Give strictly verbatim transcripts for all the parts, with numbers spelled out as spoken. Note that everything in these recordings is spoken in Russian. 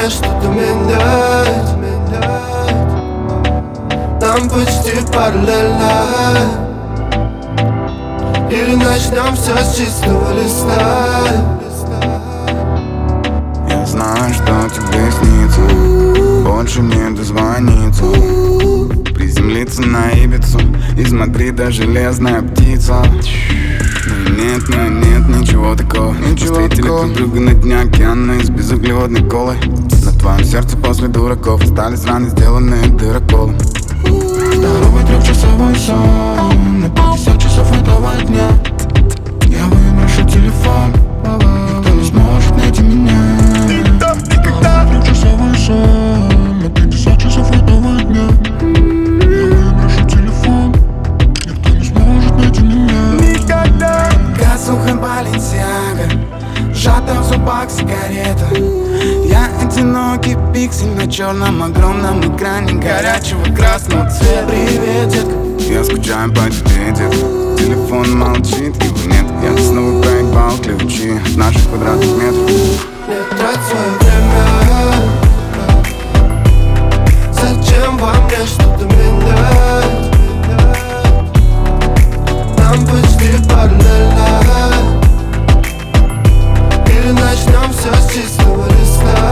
мне что-то менять. Нам почти параллельно. Или начнем все с чистого листа. Я знаю, что тебе снится, больше не дозвониться, приземлиться на Ибицу из Мадрида железная птица. Но нет, но нет ничего такого. Встретили друг друга на дне океана из безуглеводной колы. На твоем сердце после дураков остались раны, сделанные дыроколом. Здоровый трехчасовой сон на пятьдесят часов этого дня. Я выброшу телефон, никто не сможет найти меня. Здоровый трехчасовой сон на пятьдесят часов этого дня. Я выброшу телефон, никто не сможет найти меня. Никогда. Газуха Баленсиага, сжата в зубах сигарета. Я одинокий пиксель на черном огромном экране горячего красного цвета. Привет, детка, я скучаю по тебе, детка. Телефон молчит, его нет. Я снова проебал ключи от наших квадратных метров. Не трать свое время. Зачем во мне что-то менять? Нам почти параллельно. Или начнем все с чистого листа.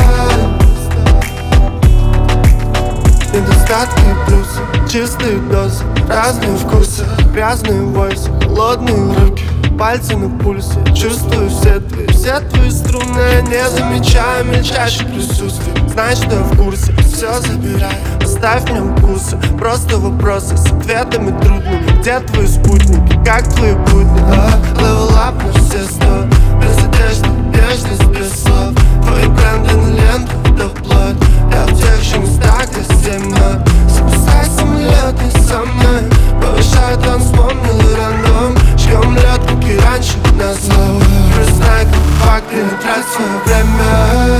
Недостатки и плюсы, чистые дозы, разные вкусы, грязные войсы, холодные руки, пальцы на пульсе. Чувствую все твои, все твои струны. Я не замечаю мельчайших присутствий. Знай, что я в курсе, все забирай, оставь мне укусы. Просто вопросы с ответами трудными. Где твои спутники, как твои будни? А, level up на все сто. Без одежды, нежность, без слов. Твои бренды на ленту, да вплоть. Я в тех же местах, где стена. Запускай самолеты со мной. Повышай танцпол, милый рандом. Жгем лед, как и раньше, на зло. Признай, как факт, и не трать свое время.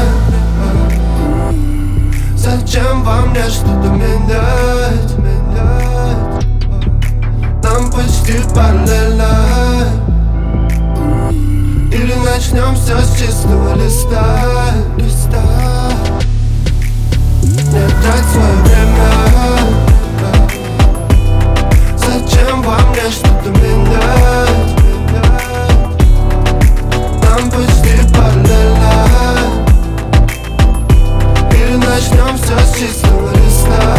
Зачем во мне что-то менять? Нам почти параллельно. Или начнем все с чистого листа. Листа. Не трать свое время. Зачем во мне что-то менять? Нам почти параллельно. Или начнем все с чистого листа.